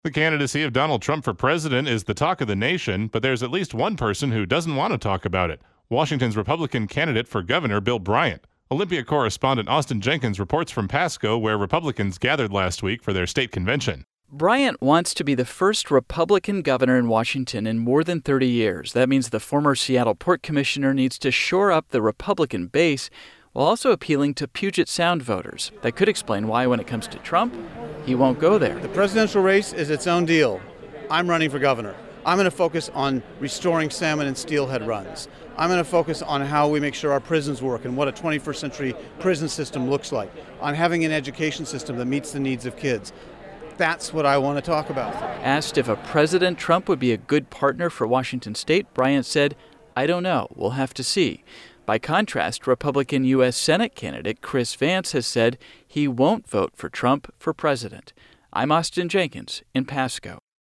The candidacy of Donald Trump for president is the talk of the nation, but there's at least one person who doesn't want to talk about it. Washington's Republican candidate for governor, Bill Bryant. Olympia correspondent Austin Jenkins reports from Pasco, where Republicans gathered last week for their state convention. Bryant wants to be the first Republican governor in Washington in more than 30 years. That means the former Seattle Port Commissioner needs to shore up the Republican base while also appealing to Puget Sound voters. That could explain why, when it comes to Trump, he won't go there. The presidential race is its own deal. I'm running for governor. I'm going to focus on restoring salmon and steelhead runs. I'm going to focus on how we make sure our prisons work and what a 21st century prison system looks like, on having an education system that meets the needs of kids. That's what I want to talk about. Asked if a President Trump would be a good partner for Washington State, Bryant said, "I don't know. We'll have to see." By contrast, Republican U.S. Senate candidate Chris Vance has said he won't vote for Trump for president. I'm Austin Jenkins in Pasco.